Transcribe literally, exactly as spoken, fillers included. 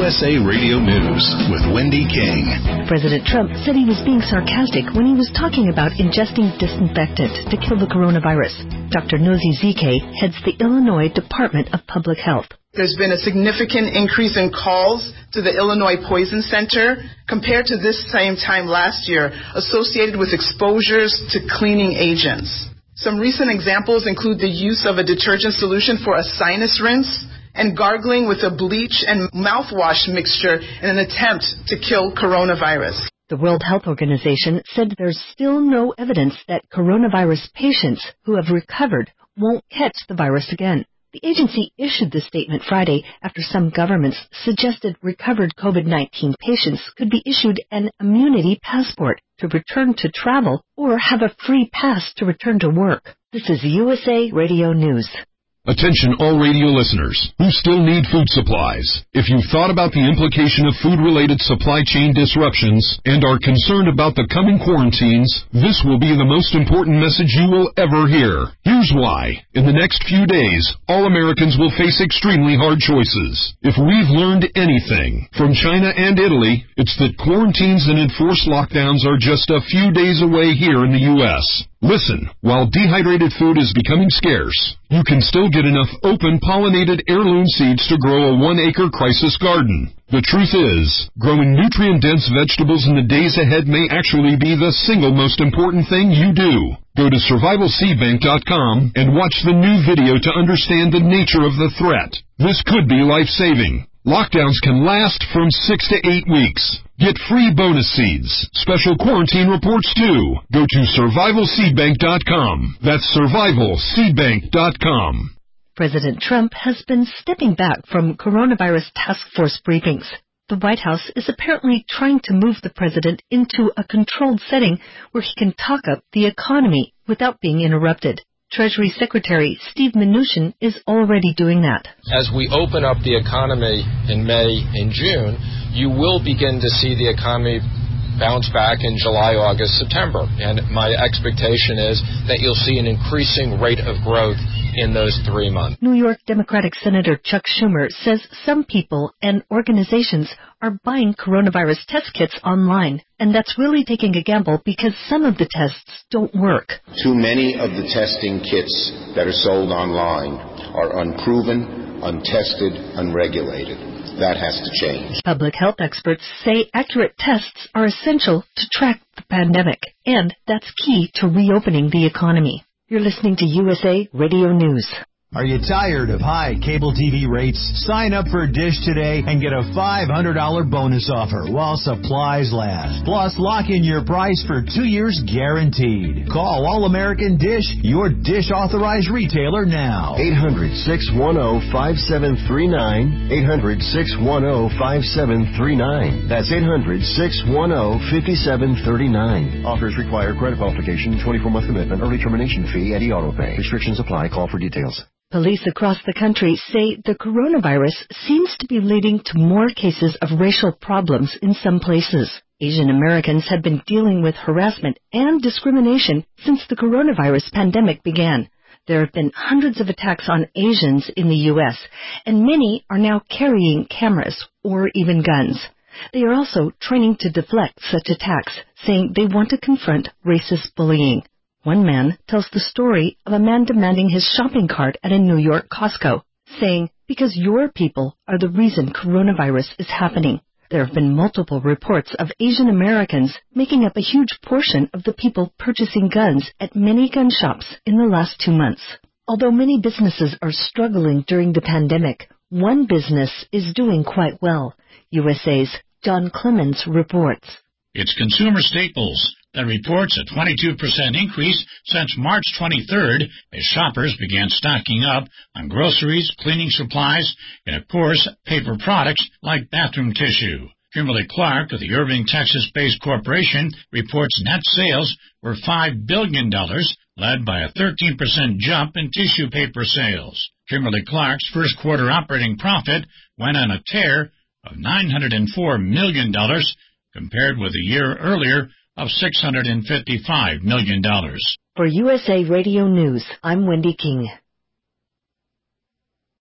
S A Radio News with Wendy King. President Trump said he was being sarcastic when he was talking about ingesting disinfectant to kill the coronavirus. Doctor Nosy Zike heads the Illinois Department of Public Health. There's been a significant increase in calls to the Illinois Poison Center compared to this same time last year, associated with exposures to cleaning agents. Some recent examples include the use of a detergent solution for a sinus rinse and gargling with a bleach and mouthwash mixture in an attempt to kill coronavirus. The World Health Organization said there's still no evidence that coronavirus patients who have recovered won't catch the virus again. The agency issued this statement Friday after some governments suggested recovered COVID nineteen patients could be issued an immunity passport to return to travel or have a free pass to return to work. This is U S A Radio News. Attention all radio listeners who still need food supplies. If you've thought about the implication of food-related supply chain disruptions and are concerned about the coming quarantines, this will be the most important message you will ever hear. Here's why. In the next few days, all Americans will face extremely hard choices. If we've learned anything from China and Italy, it's that quarantines and enforced lockdowns are just a few days away here in the U S Listen, while dehydrated food is becoming scarce, you can still get enough open pollinated heirloom seeds to grow a one-acre crisis garden. The truth is, growing nutrient-dense vegetables in the days ahead may actually be the single most important thing you do. Go to survival seed bank dot com and watch the new video to understand the nature of the threat. This could be life-saving. Lockdowns can last from six to eight weeks. Get free bonus seeds, special quarantine reports too. Go to survival seed bank dot com. That's survival seed bank dot com. President Trump has been stepping back from coronavirus task force briefings. The White House is apparently trying to move the president into a controlled setting where he can talk up the economy without being interrupted. Treasury Secretary Steve Mnuchin is already doing that. As we open up the economy in May and June, you will begin to see the economy bounce back in July, August, September. And my expectation is that you'll see an increasing rate of growth in those three months. New York Democratic Senator Chuck Schumer says some people and organizations are buying coronavirus test kits online, and that's really taking a gamble because some of the tests don't work. Too many of the testing kits that are sold online are unproven, untested, unregulated. That has to change. Public health experts say accurate tests are essential to track the pandemic, and that's key to reopening the economy. You're listening to U S A Radio News. Are you tired of high cable T V rates? Sign up for Dish today and get a five hundred dollars bonus offer while supplies last. Plus, lock in your price for two years guaranteed. Call All-American Dish, your Dish authorized retailer now. eight hundred, six one zero, five seven three nine. eight hundred, six one zero, five seven three nine. That's eight hundred, six one zero, five seven three nine. Offers require credit qualification, twenty-four month commitment, early termination fee, and e-auto pay. Restrictions apply. Call for details. Police across the country say the coronavirus seems to be leading to more cases of racial problems in some places. Asian Americans have been dealing with harassment and discrimination since the coronavirus pandemic began. There have been hundreds of attacks on Asians in the U S, and many are now carrying cameras or even guns. They are also training to deflect such attacks, saying they want to confront racist bullying. One man tells the story of a man demanding his shopping cart at a New York Costco, saying, "Because your people are the reason coronavirus is happening." There have been multiple reports of Asian Americans making up a huge portion of the people purchasing guns at many gun shops in the last two months. Although many businesses are struggling during the pandemic, one business is doing quite well. U S A's John Clemens reports. It's Consumer Staples that reports a twenty-two percent increase since March twenty-third as shoppers began stocking up on groceries, cleaning supplies, and, of course, paper products like bathroom tissue. Kimberly-Clark of the Irving, Texas-based corporation reports net sales were five billion dollars, led by a thirteen percent jump in tissue paper sales. Kimberly-Clark's first quarter operating profit went on a tear of nine hundred four million dollars compared with a year earlier of six hundred fifty-five million dollars. For U S A Radio News, I'm Wendy King.